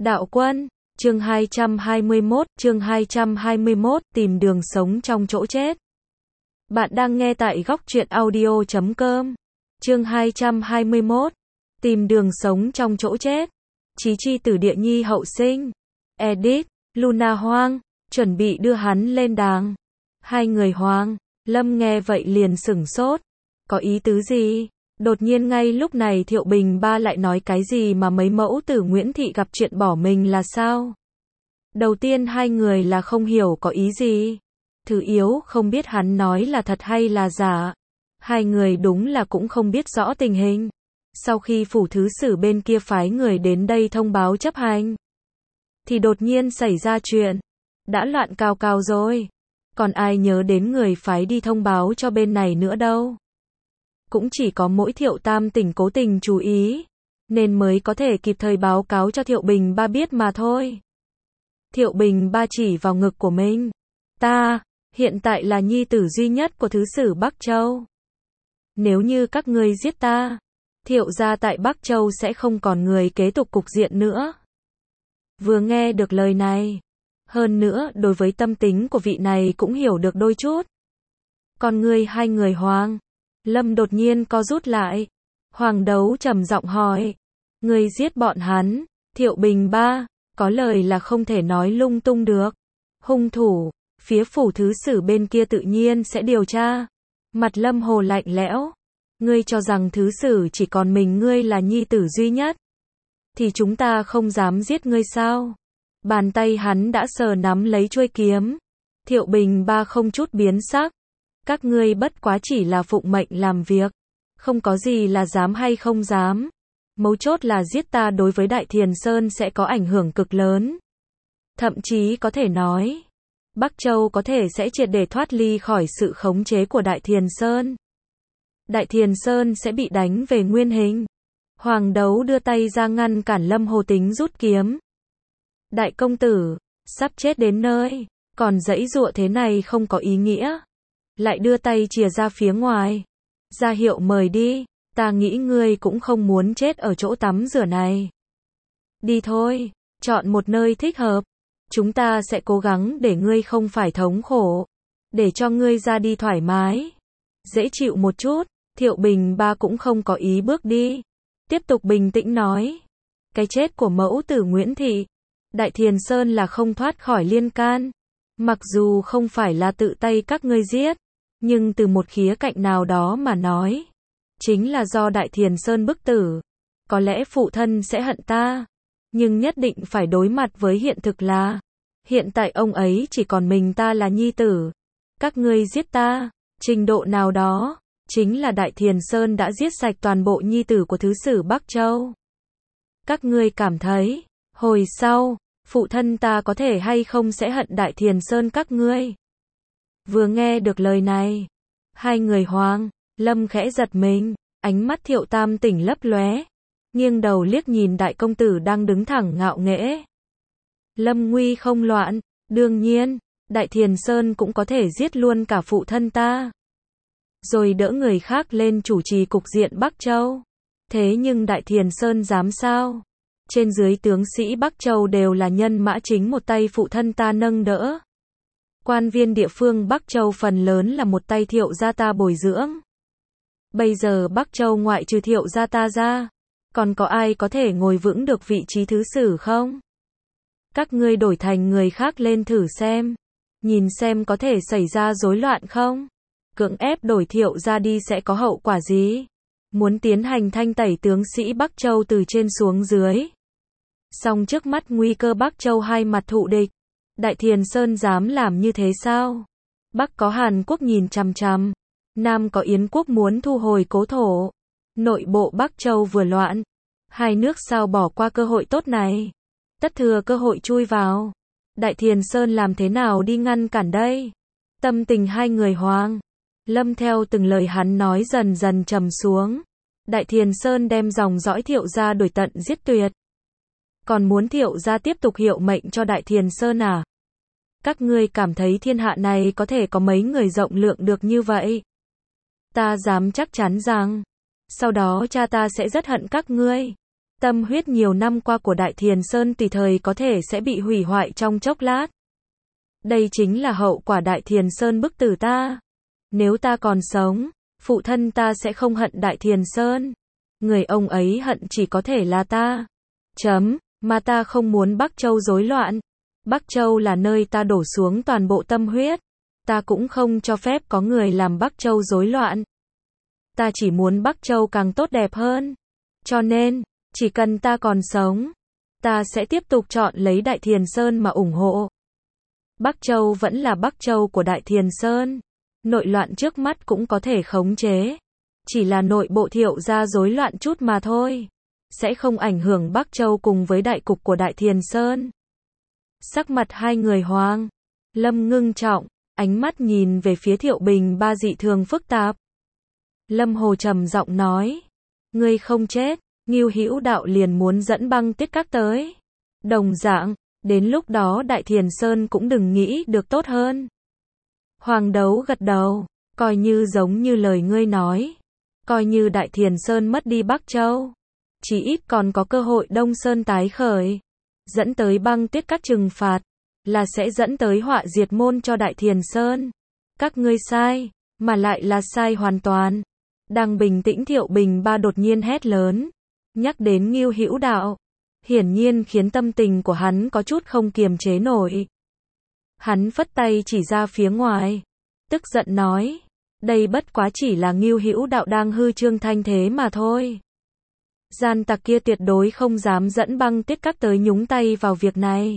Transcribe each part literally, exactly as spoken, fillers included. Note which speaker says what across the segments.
Speaker 1: Đạo Quân, chương hai trăm hai mươi mốt, chương hai trăm hai mươi mốt, tìm đường sống trong chỗ chết. Bạn đang nghe tại góc truyện audio chấm com. Chương hai trăm hai mươi mốt, tìm đường sống trong chỗ chết. Chí chi tử địa nhi hậu sinh. Edit, Luna Hoang, chuẩn bị đưa hắn lên đàng. Hai người Hoang, Lâm nghe vậy liền sửng sốt. Có ý tứ gì? Đột nhiên ngay lúc này Thiệu Bình Ba lại nói cái gì mà mấy mẫu tử Nguyễn Thị gặp chuyện bỏ mình là sao? Đầu tiên hai người là không hiểu có ý gì. Thứ yếu không biết hắn nói là thật hay là giả. Hai người đúng là cũng không biết rõ tình hình. Sau khi phủ thứ sử bên kia phái người đến đây thông báo chấp hành, thì đột nhiên xảy ra chuyện. Đã loạn cào cào rồi. Còn ai nhớ đến người phái đi thông báo cho bên này nữa đâu. Cũng chỉ có mỗi Thiệu Tam Tỉnh cố tình chú ý, nên mới có thể kịp thời báo cáo cho Thiệu Bình Ba biết mà thôi. Thiệu Bình Ba chỉ vào ngực của mình. Ta, hiện tại là nhi tử duy nhất của thứ sử Bắc Châu. Nếu như các ngươi giết ta, Thiệu gia tại Bắc Châu sẽ không còn người kế tục cục diện nữa. Vừa nghe được lời này, hơn nữa đối với tâm tính của vị này cũng hiểu được đôi chút. Còn ngươi hai người Hoàng, Lâm đột nhiên co rút lại. Hoàng Đấu trầm giọng hỏi. Ngươi giết bọn hắn, Thiệu Bình Ba, có lời là không thể nói lung tung được. Hung thủ, phía phủ thứ sử bên kia tự nhiên sẽ điều tra. Mặt Lâm Hồ lạnh lẽo. Ngươi cho rằng thứ sử chỉ còn mình ngươi là nhi tử duy nhất, thì chúng ta không dám giết ngươi sao? Bàn tay hắn đã sờ nắm lấy chuôi kiếm. Thiệu Bình Ba không chút biến sắc. Các ngươi bất quá chỉ là phụng mệnh làm việc, không có gì là dám hay không dám. Mấu chốt là giết ta đối với Đại Thiền Sơn sẽ có ảnh hưởng cực lớn. Thậm chí có thể nói, Bắc Châu có thể sẽ triệt để thoát ly khỏi sự khống chế của Đại Thiền Sơn. Đại Thiền Sơn sẽ bị đánh về nguyên hình. Hoàng Đấu đưa tay ra ngăn cản Lâm Hồ tính rút kiếm. Đại công tử, sắp chết đến nơi, còn giãy giụa thế này không có ý nghĩa. Lại đưa tay chìa ra phía ngoài, ra hiệu mời đi. Ta nghĩ ngươi cũng không muốn chết ở chỗ tắm rửa này. Đi thôi, chọn một nơi thích hợp. Chúng ta sẽ cố gắng để ngươi không phải thống khổ, để cho ngươi ra đi thoải mái, dễ chịu một chút. Thiệu Bình Ba cũng không có ý bước đi, tiếp tục bình tĩnh nói. Cái chết của mẫu tử Nguyễn Thị, Đại Thiền Sơn là không thoát khỏi liên can. Mặc dù không phải là tự tay các ngươi giết, nhưng từ một khía cạnh nào đó mà nói, chính là do Đại Thiền Sơn bức tử. Có lẽ phụ thân sẽ hận ta, nhưng nhất định phải đối mặt với hiện thực là, hiện tại ông ấy chỉ còn mình ta là nhi tử. Các ngươi giết ta, trình độ nào đó, chính là Đại Thiền Sơn đã giết sạch toàn bộ nhi tử của thứ sử Bắc Châu. Các ngươi cảm thấy, hồi sau, phụ thân ta có thể hay không sẽ hận Đại Thiền Sơn các ngươi? Vừa nghe được lời này, hai người Hoàng, Lâm khẽ giật mình, ánh mắt Thiệu Tam Tỉnh lấp lóe, nghiêng đầu liếc nhìn đại công tử đang đứng thẳng ngạo nghễ. Lâm nguy không loạn, đương nhiên, Đại Thiền Sơn cũng có thể giết luôn cả phụ thân ta, rồi đỡ người khác lên chủ trì cục diện Bắc Châu. Thế nhưng Đại Thiền Sơn dám sao? Trên dưới tướng sĩ Bắc Châu đều là nhân mã chính một tay phụ thân ta nâng đỡ. Quan viên địa phương Bắc Châu phần lớn là một tay Thiệu gia ta bồi dưỡng. Bây giờ Bắc Châu ngoại trừ Thiệu gia ta ra, còn có ai có thể ngồi vững được vị trí thứ sử không? Các ngươi đổi thành người khác lên thử xem, nhìn xem có thể xảy ra rối loạn không? Cưỡng ép đổi Thiệu gia đi sẽ có hậu quả gì? Muốn tiến hành thanh tẩy tướng sĩ Bắc Châu từ trên xuống dưới. Song trước mắt nguy cơ Bắc Châu hai mặt thụ địch, Đại Thiền Sơn dám làm như thế sao? Bắc có Hàn Quốc nhìn chằm chằm, Nam có Yến Quốc muốn thu hồi cố thổ. Nội bộ Bắc Châu vừa loạn, hai nước sao bỏ qua cơ hội tốt này? Tất thừa cơ hội chui vào. Đại Thiền Sơn làm thế nào đi ngăn cản đây? Tâm tình hai người Hoàng, Lâm theo từng lời hắn nói dần dần trầm xuống. Đại Thiền Sơn đem dòng dõi Thiệu gia đuổi tận giết tuyệt. Còn muốn Thiệu gia tiếp tục hiệu mệnh cho Đại Thiền Sơn à? Các ngươi cảm thấy thiên hạ này có thể có mấy người rộng lượng được như vậy? Ta dám chắc chắn rằng, sau đó cha ta sẽ rất hận các ngươi. Tâm huyết nhiều năm qua của Đại Thiền Sơn tùy thời có thể sẽ bị hủy hoại trong chốc lát. Đây chính là hậu quả Đại Thiền Sơn bức tử ta. Nếu ta còn sống, phụ thân ta sẽ không hận Đại Thiền Sơn. Người ông ấy hận chỉ có thể là ta. Chấm, mà ta không muốn Bắc Châu rối loạn. Bắc Châu là nơi ta đổ xuống toàn bộ tâm huyết. Ta cũng không cho phép có người làm Bắc Châu rối loạn. Ta chỉ muốn Bắc Châu càng tốt đẹp hơn. Cho nên, chỉ cần ta còn sống, ta sẽ tiếp tục chọn lấy Đại Thiền Sơn mà ủng hộ. Bắc Châu vẫn là Bắc Châu của Đại Thiền Sơn. Nội loạn trước mắt cũng có thể khống chế. Chỉ là nội bộ Thiệu gia rối loạn chút mà thôi. Sẽ không ảnh hưởng Bắc Châu cùng với đại cục của Đại Thiền Sơn. Sắc mặt hai người Hoàng Lâm ngưng trọng, ánh mắt nhìn về phía Thiệu Bình Ba dị thường phức tạp. Lâm Hồ trầm giọng nói, ngươi không chết, Ngưu Hữu Đạo liền muốn dẫn Băng Tiết Các tới. Đồng dạng, đến lúc đó Đại Thiền Sơn cũng đừng nghĩ được tốt hơn. Hoàng Đấu gật đầu, coi như giống như lời ngươi nói. Coi như Đại Thiền Sơn mất đi Bắc Châu, chỉ ít còn có cơ hội Đông Sơn tái khởi. Dẫn tới Băng Tiết Các trừng phạt, là sẽ dẫn tới họa diệt môn cho Đại Thiền Sơn. Các ngươi sai, mà lại là sai hoàn toàn. Đang bình tĩnh Thiệu Bình Ba đột nhiên hét lớn. Nhắc đến Ngưu Hữu Đạo, hiển nhiên khiến tâm tình của hắn có chút không kiềm chế nổi. Hắn phất tay chỉ ra phía ngoài, tức giận nói, đây bất quá chỉ là Ngưu Hữu Đạo đang hư trương thanh thế mà thôi. Gian tặc kia tuyệt đối không dám dẫn Băng Tiết Các tới nhúng tay vào việc này.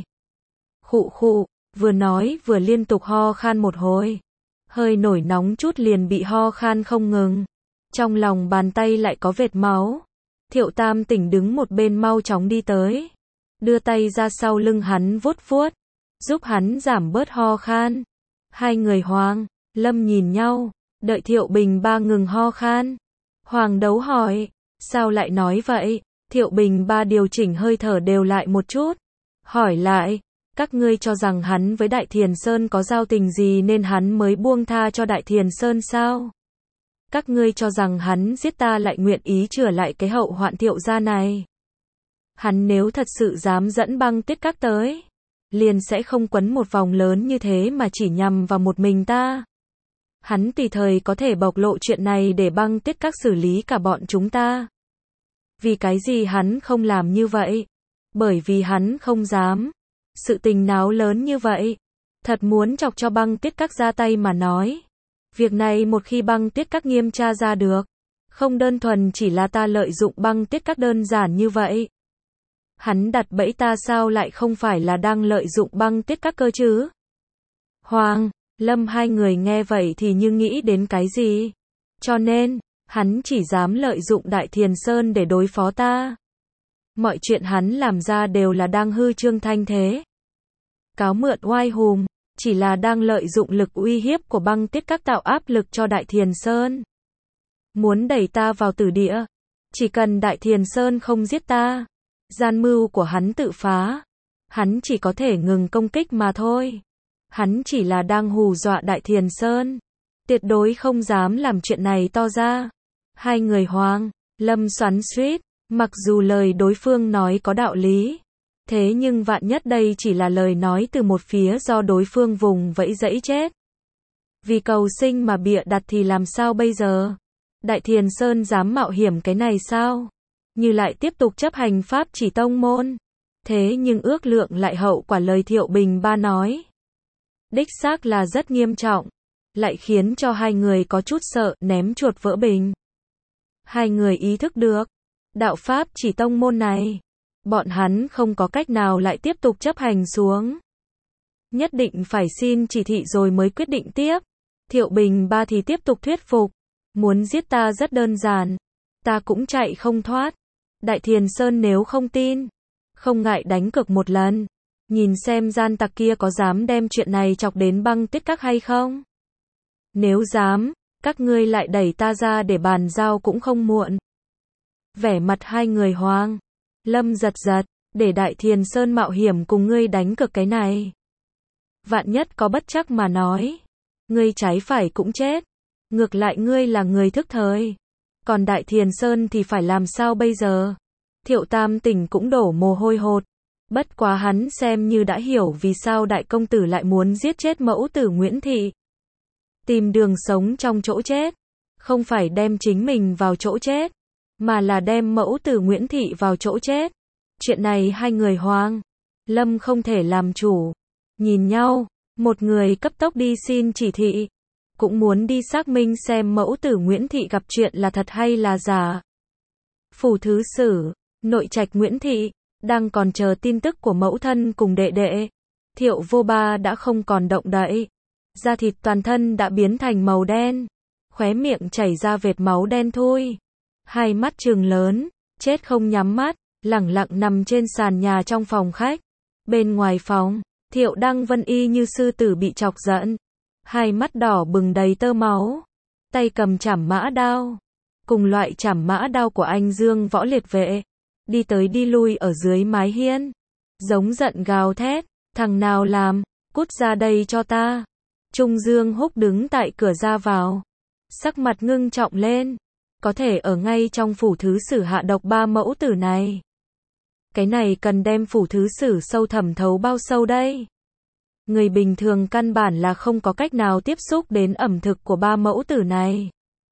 Speaker 1: Khụ khụ, vừa nói vừa liên tục ho khan một hồi. Hơi nổi nóng chút liền bị ho khan không ngừng. Trong lòng bàn tay lại có vệt máu. Thiệu Tam Tỉnh đứng một bên mau chóng đi tới. Đưa tay ra sau lưng hắn vuốt vuốt, giúp hắn giảm bớt ho khan. Hai người Hoàng Lâm nhìn nhau, đợi Thiệu Bình Ba ngừng ho khan. Hoàng Đấu hỏi, sao lại nói vậy? Thiệu Bình Ba điều chỉnh hơi thở đều lại một chút. Hỏi lại, các ngươi cho rằng hắn với Đại Thiền Sơn có giao tình gì nên hắn mới buông tha cho Đại Thiền Sơn sao? Các ngươi cho rằng hắn giết ta lại nguyện ý chữa lại cái hậu hoạn Thiệu gia này? Hắn nếu thật sự dám dẫn Băng Tiết Các tới, liền sẽ không quấn một vòng lớn như thế mà chỉ nhằm vào một mình ta. Hắn tùy thời có thể bộc lộ chuyện này để Băng Tiết Các xử lý cả bọn chúng ta. Vì cái gì hắn không làm như vậy? Bởi vì hắn không dám. Sự tình náo lớn như vậy, thật muốn chọc cho Băng Tiết Các ra tay mà nói. Việc này một khi Băng Tiết Các nghiêm tra ra được, không đơn thuần chỉ là ta lợi dụng Băng Tiết Các đơn giản như vậy. Hắn đặt bẫy ta sao lại không phải là đang lợi dụng Băng Tiết Các cơ chứ? Hoàng Lâm hai người nghe vậy thì như nghĩ đến cái gì? Cho nên, hắn chỉ dám lợi dụng Đại Thiền Sơn để đối phó ta. Mọi chuyện hắn làm ra đều là đang hư trương thanh thế. Cáo mượn oai hùm, chỉ là đang lợi dụng lực uy hiếp của Băng Tiết Các tạo áp lực cho Đại Thiền Sơn. Muốn đẩy ta vào tử địa. Chỉ cần Đại Thiền Sơn không giết ta, gian mưu của hắn tự phá. Hắn chỉ có thể ngừng công kích mà thôi. Hắn chỉ là đang hù dọa Đại Thiền Sơn. Tuyệt đối không dám làm chuyện này to ra. Hai người Hoàng Lâm xoắn xuýt, mặc dù lời đối phương nói có đạo lý. Thế nhưng vạn nhất đây chỉ là lời nói từ một phía do đối phương vùng vẫy dẫy chết. Vì cầu sinh mà bịa đặt thì làm sao bây giờ? Đại Thiền Sơn dám mạo hiểm cái này sao? Như lại tiếp tục chấp hành pháp chỉ tông môn. Thế nhưng ước lượng lại hậu quả lời Thiệu Bình Ba nói. Đích xác là rất nghiêm trọng. Lại khiến cho hai người có chút sợ, ném chuột vỡ bình. Hai người ý thức được. Đạo pháp chỉ tông môn này, bọn hắn không có cách nào lại tiếp tục chấp hành xuống. Nhất định phải xin chỉ thị rồi mới quyết định tiếp. Thiệu Bình Ba thì tiếp tục thuyết phục. Muốn giết ta rất đơn giản. Ta cũng chạy không thoát. Đại Thiền Sơn nếu không tin, không ngại đánh cược một lần. Nhìn xem gian tặc kia có dám đem chuyện này chọc đến Băng Tiết Các hay không. Nếu dám, các ngươi lại đẩy ta ra để bàn giao cũng không muộn. Vẻ mặt hai người Hoàng Lâm giật giật, để Đại Thiền Sơn mạo hiểm cùng ngươi đánh cược cái này. Vạn nhất có bất trắc mà nói, ngươi trái phải cũng chết. Ngược lại ngươi là người thức thời. Còn Đại Thiền Sơn thì phải làm sao bây giờ? Thiệu Tam Tỉnh cũng đổ mồ hôi hột. Bất quá hắn xem như đã hiểu vì sao đại công tử lại muốn giết chết mẫu tử Nguyễn Thị. Tìm đường sống trong chỗ chết. Không phải đem chính mình vào chỗ chết, mà là đem mẫu tử Nguyễn Thị vào chỗ chết. Chuyện này hai người Hoàng Lâm không thể làm chủ. Nhìn nhau, một người cấp tốc đi xin chỉ thị. Cũng muốn đi xác minh xem mẫu tử Nguyễn Thị gặp chuyện là thật hay là giả. Phủ thứ sử, nội trạch Nguyễn Thị, đang còn chờ tin tức của mẫu thân cùng đệ đệ. Thiệu Vô Ba đã không còn động đậy. Da thịt toàn thân đã biến thành màu đen. Khóe miệng chảy ra vệt máu đen thui. Hai mắt trừng lớn, chết không nhắm mắt, lẳng lặng nằm trên sàn nhà trong phòng khách. Bên ngoài phòng, Thiệu Đăng Vân y như sư tử bị chọc giận. Hai mắt đỏ bừng đầy tơ máu. Tay cầm chảm mã đao. Cùng loại chảm mã đao của anh Dương Võ Liệt Vệ. Đi tới đi lui ở dưới mái hiên. Giống giận gào thét. Thằng nào làm, cút ra đây cho ta. Trung Dương Húc đứng tại cửa ra vào. Sắc mặt ngưng trọng lên. Có thể ở ngay trong phủ thứ sử hạ độc ba mẫu tử này. Cái này cần đem phủ thứ sử sâu thẩm thấu bao sâu đây? Người bình thường căn bản là không có cách nào tiếp xúc đến ẩm thực của ba mẫu tử này.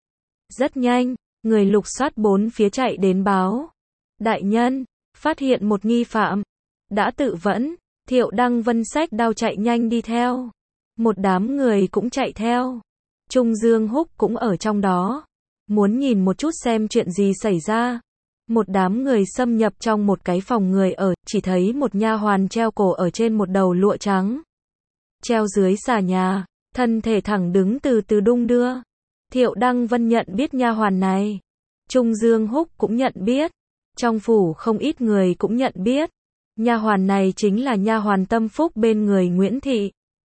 Speaker 1: Rất nhanh, người lục soát bốn phía chạy đến báo. Đại nhân, phát hiện một nghi phạm. Đã tự vẫn, Thiệu Đăng Vân xách đao chạy nhanh đi theo. Một đám người cũng chạy theo. Trung Dương Húc cũng ở trong đó. Muốn nhìn một chút xem chuyện gì xảy ra. Một đám người xâm nhập trong một cái phòng người ở, chỉ thấy một nha hoàn treo cổ ở trên một đầu lụa trắng. Treo dưới xà nhà, thân thể thẳng đứng từ từ đung đưa. Thiệu Đăng Vân nhận biết nha hoàn này. Trung Dương Húc cũng nhận biết. Trong phủ không ít người cũng nhận biết. Nha hoàn này chính là nha hoàn Tâm Phúc bên người Nguyễn Thị.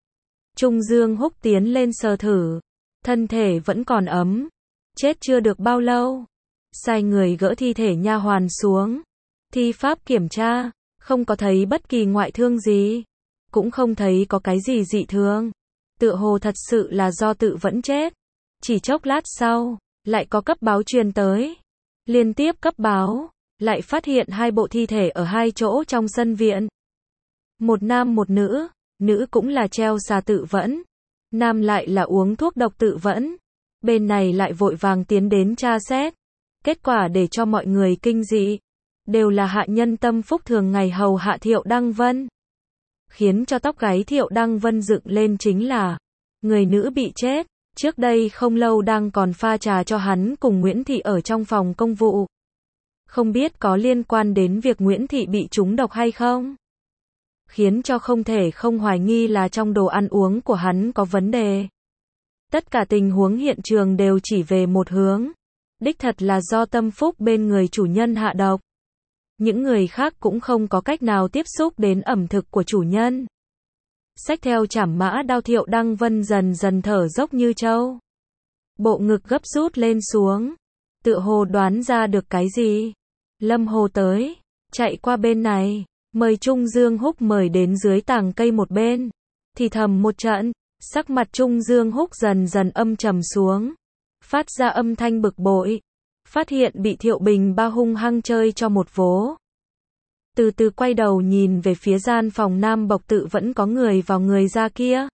Speaker 1: Trung Dương Húc tiến lên sờ thử. Thân thể vẫn còn ấm. Chết chưa được bao lâu. Sai người gỡ thi thể nha hoàn xuống. Thi pháp kiểm tra. Không có thấy bất kỳ ngoại thương gì. Cũng không thấy có cái gì dị thường. Tựa hồ thật sự là do tự vẫn chết. Chỉ chốc lát sau, lại có cấp báo truyền tới. Liên tiếp cấp báo, lại phát hiện hai bộ thi thể ở hai chỗ trong sân viện. Một nam một nữ, nữ cũng là treo xà tự vẫn. Nam lại là uống thuốc độc tự vẫn. Bên này lại vội vàng tiến đến tra xét. Kết quả để cho mọi người kinh dị. Đều là hạ nhân Tâm Phúc thường ngày hầu hạ Thiệu Đăng Vân. Khiến cho tóc gáy Thiệu Đăng Vân dựng lên chính là người nữ bị chết. Trước đây không lâu đang còn pha trà cho hắn cùng Nguyễn Thị ở trong phòng công vụ. Không biết có liên quan đến việc Nguyễn Thị bị trúng độc hay không? Khiến cho không thể không hoài nghi là trong đồ ăn uống của hắn có vấn đề. Tất cả tình huống hiện trường đều chỉ về một hướng. Đích thật là do Tâm Phúc bên người chủ nhân hạ độc. Những người khác cũng không có cách nào tiếp xúc đến ẩm thực của chủ nhân. Xách theo chảm mã đao Thiệu Đăng Vân dần dần thở dốc như trâu. Bộ ngực gấp rút lên xuống. Tựa hồ đoán ra được cái gì. Lâm Hồ tới. Chạy qua bên này. Mời Trung Dương Húc mời đến dưới tàng cây một bên. Thì thầm một trận. Sắc mặt Trung Dương Húc dần dần âm trầm xuống. Phát ra âm thanh bực bội. Phát hiện bị Thiệu Bình Ba hung hăng chơi cho một vố. Từ từ quay đầu nhìn về phía gian phòng Nam Bộc Tự vẫn có người vào người ra kia.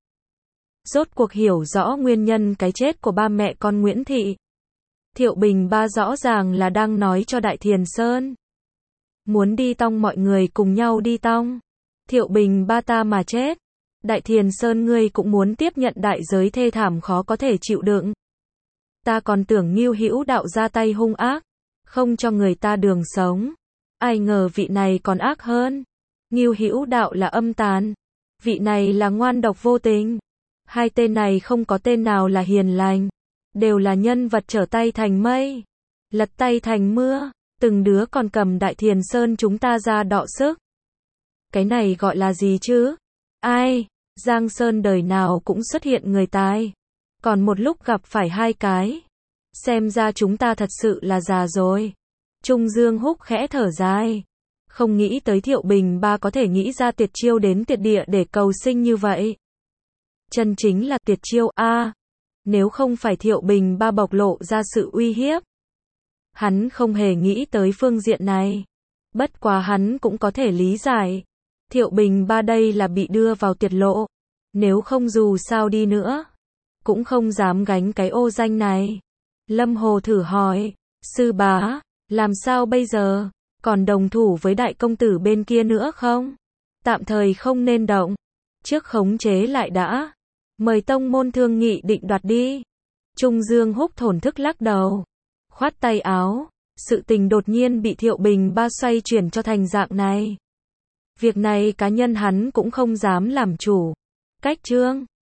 Speaker 1: Rốt cuộc hiểu rõ nguyên nhân cái chết của ba mẹ con Nguyễn Thị. Thiệu Bình Ba rõ ràng là đang nói cho Đại Thiền Sơn. Muốn đi tong mọi người cùng nhau đi tong. Thiệu Bình Ba ta mà chết. Đại Thiền Sơn ngươi cũng muốn tiếp nhận đại giới thê thảm khó có thể chịu đựng. Ta còn tưởng Ngưu Hữu Đạo ra tay hung ác. Không cho người ta đường sống. Ai ngờ vị này còn ác hơn. Ngưu Hữu Đạo là âm tàn. Vị này là ngoan độc vô tình. Hai tên này không có tên nào là hiền lành. Đều là nhân vật trở tay thành mây. Lật tay thành mưa. Từng đứa còn cầm Đại Thiền Sơn chúng ta ra đọ sức. Cái này gọi là gì chứ? Ai? Giang Sơn đời nào cũng xuất hiện người tài. Còn một lúc gặp phải hai cái. Xem ra chúng ta thật sự là già rồi. Trung Dương Húc khẽ thở dài. Không nghĩ tới Thiệu Bình Ba có thể nghĩ ra tuyệt chiêu đến tuyệt địa để cầu sinh như vậy. Chân chính là tuyệt chiêu a. À, nếu không phải Thiệu Bình Ba bộc lộ ra sự uy hiếp. Hắn không hề nghĩ tới phương diện này. Bất quá hắn cũng có thể lý giải. Thiệu Bình Ba đây là bị đưa vào tiệt lộ. Nếu không dù sao đi nữa, cũng không dám gánh cái ô danh này. Lâm Hồ thử hỏi, sư bá, làm sao bây giờ? Còn đồng thủ với đại công tử bên kia nữa không? Tạm thời không nên động. Trước khống chế lại đã. Mời tông môn thương nghị định đoạt đi. Trung Dương Húc thổn thức lắc đầu. Khoát tay áo. Sự tình đột nhiên bị Thiệu Bình Ba xoay chuyển cho thành dạng này. Việc này cá nhân hắn cũng không dám làm chủ. Cách chương